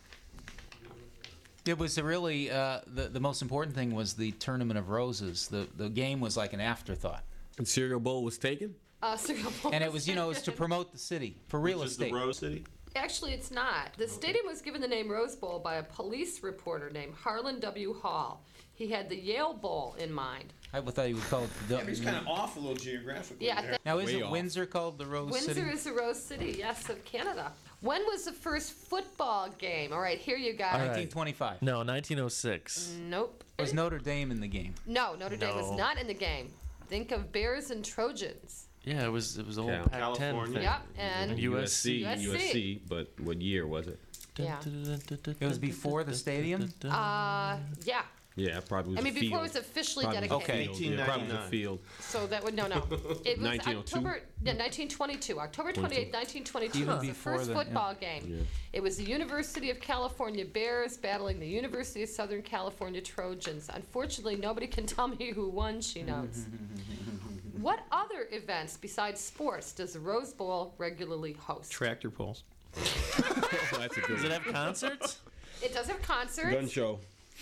Speaker 4: It was a really uh, the the most important thing was the Tournament of Roses. The the game was like an afterthought,
Speaker 9: And Cereal Bowl was taken?
Speaker 3: Uh, cereal bowl.
Speaker 4: and it was you know it was to promote the city for real
Speaker 6: Which is
Speaker 4: estate.
Speaker 6: the Rose City?
Speaker 3: Actually, it's not. The stadium was given the name Rose Bowl by a police reporter named Harlan W. Hall. He had the Yale Bowl in mind.
Speaker 4: I thought he would call it the.
Speaker 7: He's kind of off a little geographically.
Speaker 3: Yeah,
Speaker 7: there.
Speaker 4: now
Speaker 9: Way
Speaker 4: isn't
Speaker 9: off.
Speaker 4: Windsor called the Rose
Speaker 3: Windsor
Speaker 4: City?
Speaker 3: is the Rose City, yes, of Canada. When was the first football game? All right, here you go.
Speaker 5: All right.
Speaker 4: nineteen twenty-five.
Speaker 5: No, nineteen oh six.
Speaker 3: Nope.
Speaker 4: Was Notre Dame in the game?
Speaker 3: No, Notre Dame was
Speaker 5: No.
Speaker 3: not in the game. Think of Bears and Trojans.
Speaker 5: Yeah, it was it was old
Speaker 9: Cal-
Speaker 5: Pac ten
Speaker 6: California.
Speaker 5: thing.
Speaker 3: Yep, and
Speaker 5: U S C.
Speaker 3: U S C.
Speaker 9: U S C, but what year was it?
Speaker 3: Yeah.
Speaker 4: It was before the stadium?
Speaker 3: Uh, yeah.
Speaker 9: Yeah, probably was
Speaker 3: I mean,
Speaker 9: a
Speaker 3: before it
Speaker 9: field.
Speaker 3: was officially
Speaker 9: Probably was a
Speaker 3: dedicated.
Speaker 4: Okay.
Speaker 9: field. Yeah, probably was a
Speaker 6: eighteen ninety-nine.
Speaker 9: field.
Speaker 3: So that would no, no. It was
Speaker 9: nineteen oh two?
Speaker 3: October, yeah, nineteen twenty-two. October twenty-eighth, nineteen twenty-two
Speaker 4: Even
Speaker 3: was the
Speaker 4: before
Speaker 3: first
Speaker 4: the-
Speaker 3: football game.
Speaker 9: Yeah.
Speaker 3: It was the University of California Bears battling the University of Southern California Trojans. Unfortunately, nobody can tell me who won, she notes. What other events besides sports does the Rose Bowl regularly host?
Speaker 7: Tractor pulls.
Speaker 9: That's a good
Speaker 5: Does it have concerts?
Speaker 3: It does have concerts.
Speaker 9: Gun show.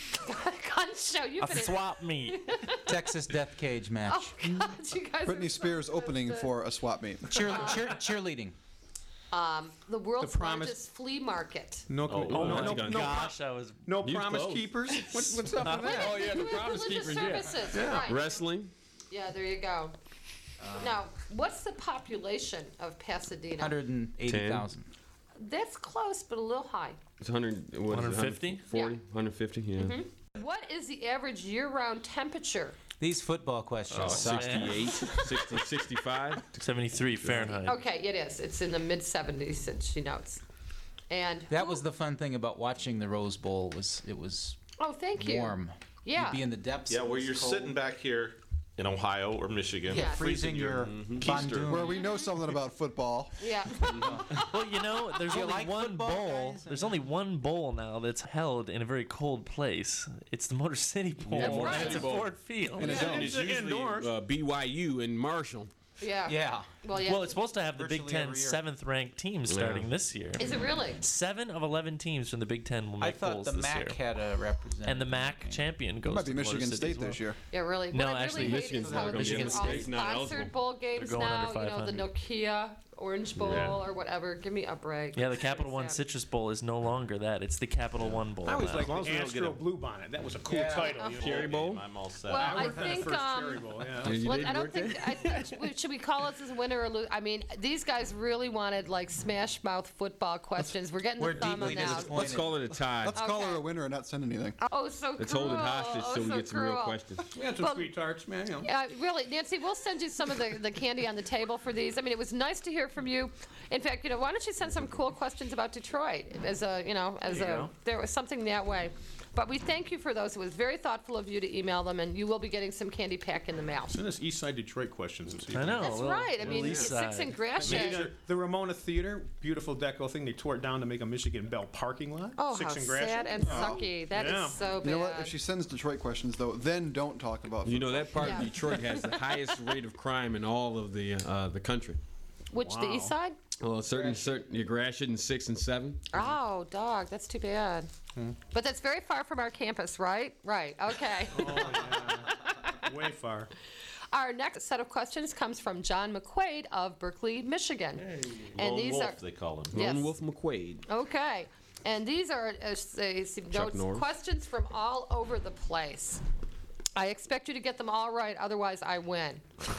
Speaker 3: Gun show. You
Speaker 5: A
Speaker 3: finish.
Speaker 5: swap meet.
Speaker 4: Texas Death Cage match.
Speaker 3: Oh God, you guys. are
Speaker 8: Britney Spears
Speaker 3: so
Speaker 8: opening
Speaker 3: stupid.
Speaker 8: for a swap meet.
Speaker 4: Cheer, cheer, cheerleading.
Speaker 3: Um, the world's
Speaker 7: The promise-
Speaker 3: largest flea market.
Speaker 7: No,
Speaker 6: Oh,
Speaker 7: no, no,
Speaker 6: that's
Speaker 7: no,
Speaker 6: gonna-
Speaker 7: no,
Speaker 5: Gosh, I was.
Speaker 7: no
Speaker 9: You
Speaker 7: promise
Speaker 9: close.
Speaker 7: keepers. What, what's up with that?
Speaker 9: Oh, yeah, the
Speaker 3: Re-
Speaker 9: Promise
Speaker 3: religious
Speaker 9: Keepers, yeah.
Speaker 3: services.
Speaker 7: Yeah.
Speaker 3: Right.
Speaker 9: Wrestling.
Speaker 3: Yeah, there you go. Now, what's the population of Pasadena?
Speaker 4: one hundred eighty thousand.
Speaker 3: That's close, but a little high.
Speaker 9: It's one hundred. What is it,
Speaker 5: one hundred fifty?
Speaker 9: forty? one hundred fifty, yeah.
Speaker 3: What is the average year-round temperature?
Speaker 4: These football questions
Speaker 9: Oh,
Speaker 4: suck.
Speaker 9: sixty-eight, sixty, sixty-five.
Speaker 5: seventy-three Fahrenheit.
Speaker 3: Okay, it is. It's in the mid seventies, she notes. And
Speaker 4: That was the fun thing about watching the Rose Bowl. Was it was
Speaker 3: oh, thank you.
Speaker 4: warm.
Speaker 3: Yeah.
Speaker 4: You'd be in the depths.
Speaker 6: Yeah,
Speaker 4: it
Speaker 6: where
Speaker 4: was
Speaker 6: you're
Speaker 4: cold.
Speaker 6: sitting back here in Ohio or Michigan,
Speaker 3: Yeah.
Speaker 4: freezing your
Speaker 6: keister.
Speaker 4: Von
Speaker 8: Where
Speaker 4: Doom.
Speaker 8: we know something about football.
Speaker 3: Yeah.
Speaker 5: Well, you know, there's
Speaker 4: Do you
Speaker 5: only
Speaker 4: like
Speaker 5: one
Speaker 4: football,
Speaker 5: bowl.
Speaker 4: guys?
Speaker 5: There's only one bowl now that's held in a very cold place. It's the Motor City Bowl.
Speaker 3: That's right.
Speaker 5: And it's at
Speaker 9: Bowl.
Speaker 5: Ford Field.
Speaker 8: And it's
Speaker 9: And it's usually uh, B Y U and Marshall.
Speaker 3: Yeah.
Speaker 4: Yeah.
Speaker 3: Well, yeah.
Speaker 5: Well, it's supposed to have the Big
Speaker 4: Virtually
Speaker 5: Ten
Speaker 4: every year.
Speaker 5: seventh-ranked teams starting this year.
Speaker 3: Is it really?
Speaker 5: Seven of eleven teams from the Big Ten will
Speaker 4: I
Speaker 5: make
Speaker 4: thought
Speaker 5: bowls
Speaker 4: the
Speaker 5: this
Speaker 4: M A
Speaker 5: year.
Speaker 4: C had a representative.
Speaker 5: And the M A C champion goes
Speaker 8: It might be
Speaker 5: to Motor
Speaker 8: Michigan
Speaker 5: City
Speaker 8: State
Speaker 5: as well.
Speaker 8: this year.
Speaker 3: Yeah, really.
Speaker 5: No,
Speaker 3: what I
Speaker 5: actually,
Speaker 3: really hate
Speaker 9: Michigan's
Speaker 3: is
Speaker 9: not
Speaker 3: how
Speaker 9: gonna
Speaker 3: these
Speaker 5: be in
Speaker 3: are
Speaker 5: the
Speaker 3: all
Speaker 5: States,
Speaker 9: not
Speaker 3: sponsored
Speaker 9: eligible.
Speaker 3: bowl games
Speaker 5: They're going
Speaker 3: now.
Speaker 5: under
Speaker 3: You know, the Nokia Orange Bowl
Speaker 5: Yeah.
Speaker 3: or whatever. Give me a break.
Speaker 5: Yeah, the Capital One
Speaker 3: Sad.
Speaker 5: Citrus Bowl is no longer that. It's the Capital One Bowl
Speaker 7: I always
Speaker 5: now.
Speaker 7: like
Speaker 6: long as
Speaker 7: the
Speaker 6: we don't get
Speaker 7: Astro
Speaker 6: a-
Speaker 7: Blue Bonnet. That was a cool
Speaker 4: Yeah.
Speaker 7: title. You know?
Speaker 9: Cherry Bowl?
Speaker 6: I'm all set.
Speaker 3: Well,
Speaker 7: I
Speaker 3: I
Speaker 7: worked on the
Speaker 3: think,
Speaker 7: first
Speaker 3: um,
Speaker 7: Cherry Bowl. Yeah.
Speaker 9: You
Speaker 3: Well,
Speaker 9: did
Speaker 3: I don't
Speaker 9: work there?
Speaker 3: think. I think should we call us as winner or lose? I mean, these guys really wanted like smash mouth football questions. We're getting
Speaker 4: We're
Speaker 3: the thumb
Speaker 4: deeply
Speaker 3: now.
Speaker 4: disappointed.
Speaker 9: Let's call it a tie.
Speaker 8: Let's call
Speaker 3: Okay.
Speaker 8: her a winner and not send anything.
Speaker 3: Oh, so
Speaker 9: Let's
Speaker 3: cruel.
Speaker 9: hold it hostage
Speaker 3: oh,
Speaker 9: so we
Speaker 3: so
Speaker 9: get some real
Speaker 3: cruel.
Speaker 9: questions.
Speaker 7: We had some
Speaker 3: Well-
Speaker 7: sweethearts, man. You know.
Speaker 3: Uh, really, Nancy, we'll send you some of the, the candy on the table for these. I mean, it was nice to hear from you. In fact, you know, why don't you send some cool questions about Detroit as a, you know, as
Speaker 5: There you
Speaker 3: a,
Speaker 5: go.
Speaker 3: there was something that way. But we thank you for those. It was very thoughtful of you to email them, and you will be getting some candy pack in the mail.
Speaker 7: Send us East Side Detroit questions and see. if
Speaker 5: I
Speaker 7: we-
Speaker 5: know.
Speaker 3: That's
Speaker 5: little-
Speaker 3: right. I
Speaker 5: little
Speaker 3: mean,
Speaker 5: east
Speaker 3: it's six
Speaker 5: side.
Speaker 3: in Gratiot.
Speaker 7: The, the Ramona Theater, beautiful deco thing. They tore it down to make a Michigan Bell parking lot.
Speaker 3: Oh,
Speaker 7: Six
Speaker 3: how
Speaker 7: in Gratiot.
Speaker 3: sad and
Speaker 7: Oh.
Speaker 3: sucky. That is
Speaker 7: Yeah.
Speaker 3: so bad.
Speaker 8: You know what? If she sends Detroit questions, though, then don't talk about
Speaker 9: You know, that part
Speaker 3: Yeah.
Speaker 9: of Detroit has the highest rate of crime in all of the uh, the country.
Speaker 3: Which, the
Speaker 7: Wow.
Speaker 3: east side?
Speaker 9: Well, certain, certain, your Gratiot and six and seven.
Speaker 3: Oh, dog, that's too bad.
Speaker 7: Hmm.
Speaker 3: But that's very far from our campus, right? Right, okay.
Speaker 7: Oh, yeah. Way far.
Speaker 3: Our next set of questions comes from John McQuaid of Berkeley, Michigan. And
Speaker 6: Lone
Speaker 3: these
Speaker 6: Wolf,
Speaker 3: are
Speaker 6: they call him.
Speaker 3: Yes.
Speaker 9: Lone Wolf McQuaid.
Speaker 3: okay. And these are uh, say, some notes,
Speaker 9: Norris.
Speaker 3: questions from all over the place. I expect you to get them all right, otherwise I win.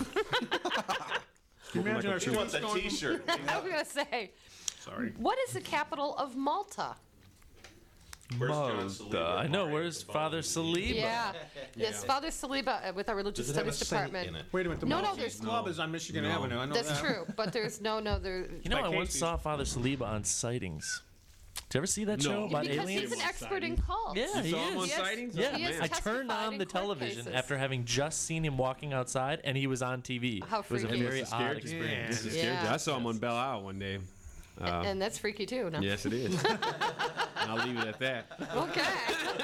Speaker 7: Can you imagine our
Speaker 6: She wants
Speaker 7: students
Speaker 6: a
Speaker 7: going-
Speaker 6: T-shirt.
Speaker 3: I was gonna say,
Speaker 7: Sorry.
Speaker 3: what is the capital of Malta?
Speaker 6: Where's John
Speaker 5: Malta.
Speaker 6: Saliba?
Speaker 5: I know. Where's Father Saliba?
Speaker 3: Yeah, yes, Father Saliba uh, with our religious
Speaker 6: Does it have a
Speaker 3: studies
Speaker 6: saint
Speaker 3: department.
Speaker 6: in it?
Speaker 7: Wait a minute. The
Speaker 3: No, no,
Speaker 7: Maltese
Speaker 3: there's-
Speaker 7: Club is on Michigan
Speaker 9: No.
Speaker 7: Avenue. I know
Speaker 3: That's
Speaker 7: that.
Speaker 3: true, but there's no, no, there.
Speaker 5: You know,
Speaker 7: By
Speaker 5: I once
Speaker 7: Casey's.
Speaker 5: saw Father Saliba on Sightings. Did you ever see that
Speaker 9: No.
Speaker 5: show about
Speaker 3: Because
Speaker 5: aliens?
Speaker 3: he's an expert in cults.
Speaker 5: Yeah,
Speaker 9: You
Speaker 5: he
Speaker 9: saw him on
Speaker 5: is.
Speaker 3: Yes.
Speaker 9: sightings?
Speaker 5: Yeah,
Speaker 3: He is
Speaker 5: I turned
Speaker 3: testified
Speaker 5: on
Speaker 3: in
Speaker 5: the
Speaker 3: court
Speaker 5: television
Speaker 3: cases.
Speaker 5: after having just seen him walking outside, and he was on T V.
Speaker 3: How
Speaker 5: it was a
Speaker 3: freaky.
Speaker 5: very
Speaker 9: This is
Speaker 5: odd
Speaker 9: scary.
Speaker 5: experience.
Speaker 9: This is
Speaker 3: Yeah.
Speaker 9: scary. I saw him on Belle Isle one day. Uh,
Speaker 3: And that's freaky too, no?
Speaker 9: yes, it is. I'll leave it at that.
Speaker 3: Okay.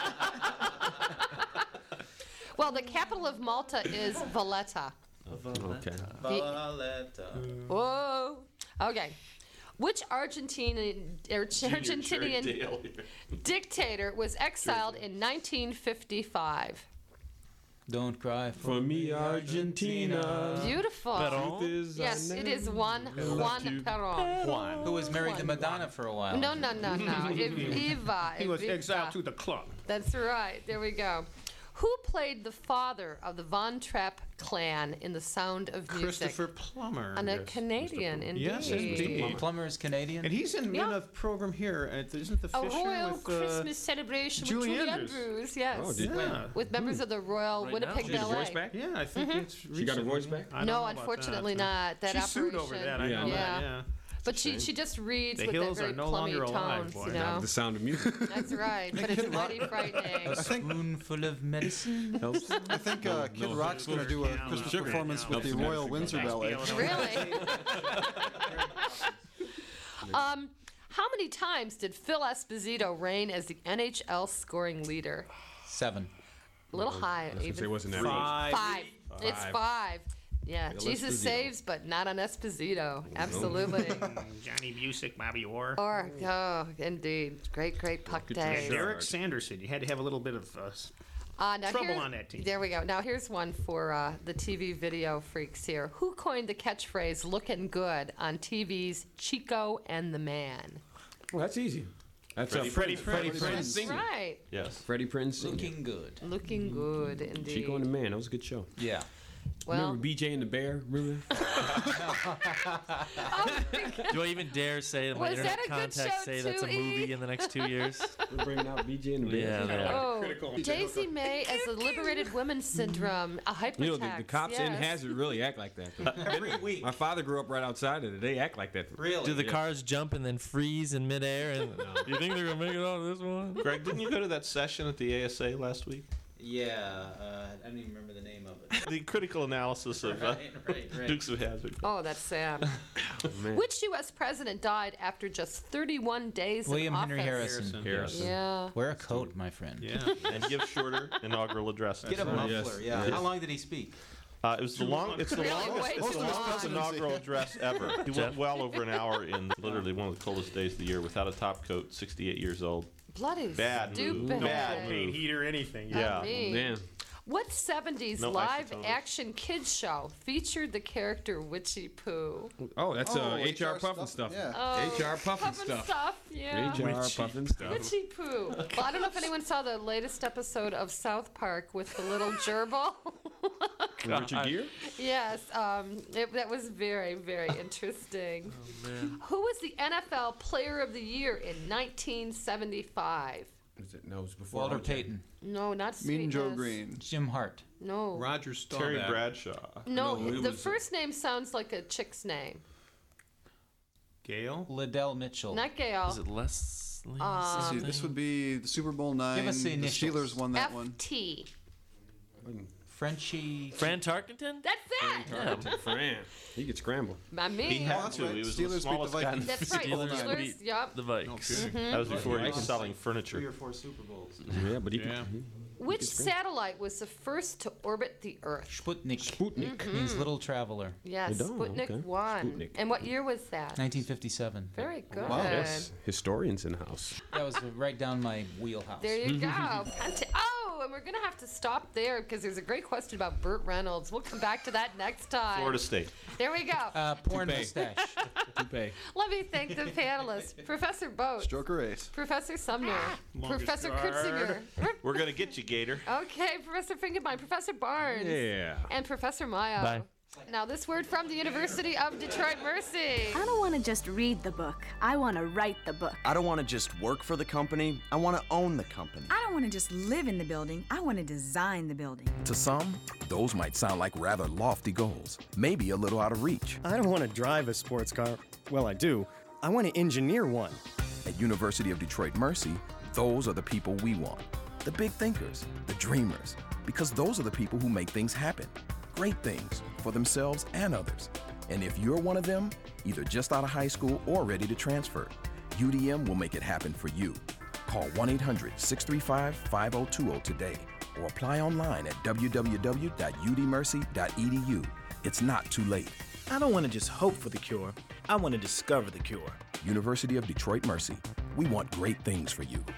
Speaker 3: Well, the capital of Malta is Valletta.
Speaker 9: Okay.
Speaker 3: Whoa. Okay. Which Argentinian, or Argentinian
Speaker 6: Dale here.
Speaker 3: dictator was exiled in nineteen fifty-five?
Speaker 4: Don't cry for,
Speaker 9: For me, Argentina.
Speaker 3: Beautiful.
Speaker 9: Truth is, I
Speaker 3: Yes, it is Juan
Speaker 9: love
Speaker 3: Juan
Speaker 9: you.
Speaker 3: Perón.
Speaker 7: Juan.
Speaker 4: who was married to Madonna for a while.
Speaker 3: No, no, no, no. Eva.
Speaker 7: He was
Speaker 3: Evita.
Speaker 7: exiled to the club.
Speaker 3: That's right. There we go. Who played the father of the Von Trapp clan in The Sound of Music?
Speaker 7: Christopher Plummer.
Speaker 3: And a
Speaker 7: Yes.
Speaker 3: Canadian, indeed.
Speaker 7: Yes, indeed.
Speaker 4: Plummer is Canadian.
Speaker 7: And he's in,
Speaker 3: Yeah.
Speaker 7: in a program here. At the, isn't the
Speaker 3: A
Speaker 7: Fisher
Speaker 3: royal
Speaker 7: with uh,
Speaker 3: Christmas celebration
Speaker 7: Julie
Speaker 3: with Julie
Speaker 7: Andrews.
Speaker 3: Andrews, yes.
Speaker 9: Oh, did-
Speaker 7: Yeah.
Speaker 3: With members of the Royal
Speaker 5: Right
Speaker 3: Winnipeg
Speaker 5: now? She
Speaker 9: She got her
Speaker 3: Ballet.
Speaker 9: voice back?
Speaker 7: Yeah, I think
Speaker 3: Mhm.
Speaker 7: it's
Speaker 9: She got her voice back?
Speaker 7: I don't
Speaker 3: No,
Speaker 7: know about
Speaker 3: unfortunately
Speaker 7: that.
Speaker 3: not. That
Speaker 7: she sued over
Speaker 3: operation.
Speaker 7: that. I
Speaker 9: Yeah.
Speaker 7: know
Speaker 3: Yeah.
Speaker 7: that. Yeah.
Speaker 3: But she she just reads
Speaker 7: The
Speaker 3: with that
Speaker 7: hills
Speaker 3: very
Speaker 7: are no
Speaker 3: plummy
Speaker 7: longer alive,
Speaker 3: tones,
Speaker 7: boy.
Speaker 3: you
Speaker 9: Now
Speaker 3: know.
Speaker 9: the sound of music.
Speaker 3: That's right, but it's mighty frightening.
Speaker 4: A spoonful of medicine.
Speaker 9: Helps.
Speaker 8: I think uh, Kid
Speaker 9: no,
Speaker 8: Rock's going to do a Christmas
Speaker 9: sugar.
Speaker 8: performance with
Speaker 9: Helps
Speaker 8: the
Speaker 9: the
Speaker 8: Royal
Speaker 9: medicine.
Speaker 8: Windsor Ballet.
Speaker 3: Really? um, how many times did Phil Esposito reign as the N H L scoring leader?
Speaker 4: Seven.
Speaker 3: A little high,
Speaker 9: I was gonna say
Speaker 3: even
Speaker 9: it wasn't that
Speaker 7: Five.
Speaker 3: five. It's
Speaker 9: Five.
Speaker 3: five. Yeah,
Speaker 9: Bill
Speaker 3: Jesus
Speaker 9: Esposito.
Speaker 3: saves, but not on Esposito. Absolutely.
Speaker 7: Johnny Busick, Bobby Orr.
Speaker 3: Or, oh, indeed. Great, great puck days.
Speaker 7: Derek Sanderson. You had to have a little bit of uh,
Speaker 3: Uh, now
Speaker 7: trouble
Speaker 3: here's-
Speaker 7: on that team.
Speaker 3: There we go. Now here's one for uh, the T V video freaks here. Who coined the catchphrase "looking good" on T V's Chico and the Man?
Speaker 9: Well, that's easy. That's
Speaker 7: Freddie
Speaker 9: uh, Freddie,
Speaker 7: Prinze.
Speaker 9: Freddie
Speaker 7: Freddie
Speaker 9: Prinze.
Speaker 3: That's
Speaker 9: Senior.
Speaker 3: right.
Speaker 6: Yes.
Speaker 9: Freddie Prinze. Senior.
Speaker 4: Looking good.
Speaker 3: Looking good, indeed.
Speaker 9: Chico and the Man. That was a good show.
Speaker 4: Yeah.
Speaker 3: Well,
Speaker 9: Remember B J and the Bear? Remember that?
Speaker 5: Do I even dare say that my
Speaker 3: Was
Speaker 5: internet
Speaker 3: that a good
Speaker 5: contacts
Speaker 3: show
Speaker 5: say that's a
Speaker 3: too, E?
Speaker 5: movie in the next two years?
Speaker 9: We're bringing out B J and the Bear.
Speaker 5: Yeah, they are.
Speaker 3: Oh,
Speaker 7: Critical.
Speaker 3: Daisy May as a liberated women's syndrome, a hypertext.
Speaker 9: You know, the, the cops in
Speaker 3: yes.
Speaker 9: Hazard really act like that. though.
Speaker 4: Every week.
Speaker 9: My father grew up right outside of it. They act like that.
Speaker 4: Really?
Speaker 5: Do the
Speaker 9: Yeah.
Speaker 5: cars jump and then freeze in midair? And you think they're gonna make it out of this one?
Speaker 6: Greg, didn't you go to that session at the A S A last week?
Speaker 4: Yeah. Uh, I don't even remember the name of it.
Speaker 6: The critical analysis of uh,
Speaker 4: Right, right, right.
Speaker 6: Dukes of Hazzard.
Speaker 3: Oh, that's sad.
Speaker 9: Man.
Speaker 3: Which U S president died after just thirty-one days
Speaker 4: William
Speaker 3: in
Speaker 4: Henry
Speaker 3: office?
Speaker 4: Harrison.
Speaker 9: Harrison.
Speaker 3: Yeah.
Speaker 4: Wear a coat, my friend.
Speaker 7: Yeah.
Speaker 6: And give shorter inaugural address.
Speaker 4: Get a
Speaker 9: right.
Speaker 4: muffler.
Speaker 9: Yes.
Speaker 4: Yeah.
Speaker 9: Yes.
Speaker 4: How long did he speak?
Speaker 6: Uh, it was the long. It's the
Speaker 3: Really?
Speaker 6: longest.
Speaker 3: Way
Speaker 6: It's
Speaker 3: too
Speaker 6: the longest
Speaker 3: long.
Speaker 6: inaugural address ever. He went well over an hour in literally one of the coldest days of the year without a top coat. sixty-eight years old.
Speaker 3: Bloody
Speaker 6: Bad move.
Speaker 3: stupid.
Speaker 6: Bad
Speaker 7: Propane
Speaker 6: move.
Speaker 7: heater, anything.
Speaker 6: Yeah.
Speaker 3: I mean,
Speaker 9: Man.
Speaker 3: what seventies
Speaker 6: No
Speaker 3: live
Speaker 6: isotones.
Speaker 3: action kids show featured the character Witchy Poo?
Speaker 9: Oh, that's uh,
Speaker 8: Oh,
Speaker 9: H R
Speaker 8: H R
Speaker 9: Puffin
Speaker 8: stuff,
Speaker 9: stuff.
Speaker 8: yeah.
Speaker 3: Oh,
Speaker 9: H R Puffin
Speaker 3: Puffin
Speaker 9: stuff.
Speaker 3: stuff, yeah.
Speaker 9: H R Puffin stuff.
Speaker 3: Witchy Poo. Well, I don't know if anyone saw the latest episode of South Park with the little gerbil.
Speaker 9: Richard Gere?
Speaker 3: Yes, um, it, that was very, very interesting.
Speaker 5: Oh, man.
Speaker 3: Who was the N F L Player of the Year in nineteen seventy-five?
Speaker 9: Is it, no, it was before
Speaker 4: Walter
Speaker 9: O J.
Speaker 4: Payton.
Speaker 3: No, not
Speaker 8: Mean Joe
Speaker 3: Sweetness.
Speaker 8: Green.
Speaker 4: Jim Hart.
Speaker 3: No.
Speaker 7: Roger
Speaker 6: Terry
Speaker 7: Staubach.
Speaker 6: Bradshaw.
Speaker 3: No,
Speaker 9: No, it
Speaker 3: the
Speaker 9: was-
Speaker 3: first name sounds like a chick's name.
Speaker 7: Gail.
Speaker 4: Liddell Mitchell.
Speaker 3: Not Gail.
Speaker 5: Is it Leslie?
Speaker 3: Um,
Speaker 8: See, this would be the Super Bowl nine.
Speaker 4: Give us the
Speaker 8: the
Speaker 4: initials.
Speaker 8: Steelers won that one.
Speaker 3: F T.
Speaker 4: Frenchie.
Speaker 5: Fran Tarkenton?
Speaker 3: That's it.
Speaker 9: Tarkenton, Fran. He could scramble.
Speaker 3: I mean,
Speaker 6: He had
Speaker 8: that's
Speaker 6: to.
Speaker 8: right.
Speaker 6: He was
Speaker 8: Steelers
Speaker 6: the
Speaker 8: beat the
Speaker 6: smallest guy. in the
Speaker 3: that's right.
Speaker 5: Steelers
Speaker 3: Steelers,
Speaker 5: beat
Speaker 3: yep.
Speaker 5: The Vikes.
Speaker 6: That was before he was selling
Speaker 4: Three
Speaker 6: furniture.
Speaker 4: or four Super Bowls.
Speaker 9: Yeah, but he
Speaker 7: Yeah.
Speaker 9: could. He,
Speaker 3: Which satellite was the first to orbit the Earth?
Speaker 4: Sputnik.
Speaker 9: Sputnik.
Speaker 4: Means little traveler.
Speaker 3: Yes,
Speaker 9: don't,
Speaker 3: Sputnik
Speaker 9: okay.
Speaker 3: one.
Speaker 9: Sputnik.
Speaker 3: And what year was that?
Speaker 4: nineteen fifty-seven.
Speaker 3: Very good.
Speaker 9: Wow. Yes. Historians in the house.
Speaker 4: That was right down my wheelhouse.
Speaker 3: There you go. Conti- oh, and we're going to have to stop there because there's a great question about Burt Reynolds. We'll come back to that next time.
Speaker 6: Florida State.
Speaker 3: There we go.
Speaker 4: Uh, porn
Speaker 9: Toupee.
Speaker 4: mustache.
Speaker 9: Toupee.
Speaker 3: Let me thank the panelists. Professor Boat.
Speaker 8: Stroker Ace.
Speaker 3: Professor Sumner.
Speaker 7: Longest
Speaker 3: Professor
Speaker 7: guard.
Speaker 3: Kurtzinger.
Speaker 6: We're gonna get you, Gator.
Speaker 3: Okay, Professor Finkelbein. Professor Barnes.
Speaker 9: Yeah.
Speaker 3: And Professor Mayo.
Speaker 5: Bye.
Speaker 3: Now, this word from the University of Detroit Mercy.
Speaker 13: I don't want to just read the book. I want to write the book.
Speaker 14: I don't want to just work for the company. I want to own the company.
Speaker 13: I don't want to just live in the building. I want to design the building.
Speaker 15: To some, those might sound like rather lofty goals, maybe a little out of reach.
Speaker 16: I don't want to drive a sports car. Well, I do. I want to engineer one.
Speaker 15: At University of Detroit Mercy, those are the people we want. The big thinkers, the dreamers, because those are the people who make things happen. Great things for themselves and others. And if you're one of them, either just out of high school or ready to transfer, U D M will make it happen for you. Call one eight hundred, six three five, five oh two oh today or apply online at w w w dot u d mercy dot e d u. It's not too late.
Speaker 16: I don't want to just hope for the cure. I want to discover the cure.
Speaker 15: University of Detroit Mercy. We want great things for you.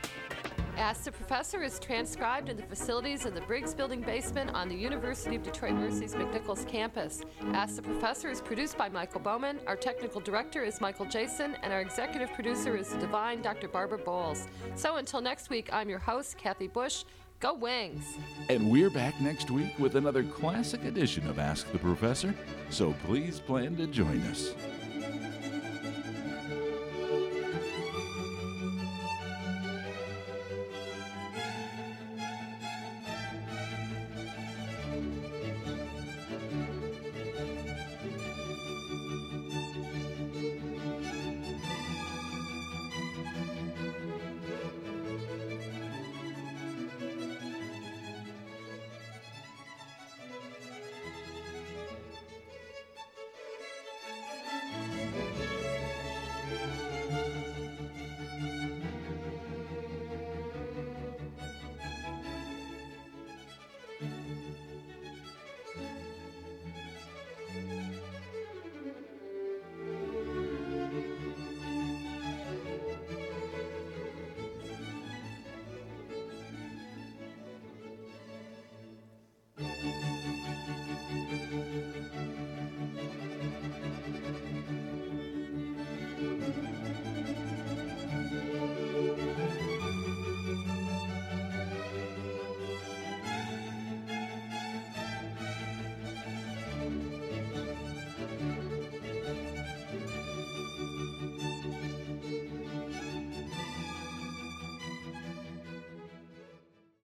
Speaker 3: Ask the Professor is transcribed in the facilities in the Briggs Building basement on the University of Detroit Mercy's McNichols campus. Ask the Professor is produced by Michael Bowman. Our technical director is Michael Jason, and our executive producer is the divine Doctor Barbara Bowles. So until next week, I'm your host, Kathy Bush. Go Wings!
Speaker 2: And we're back next week with another classic edition of Ask the Professor, so please plan to join us.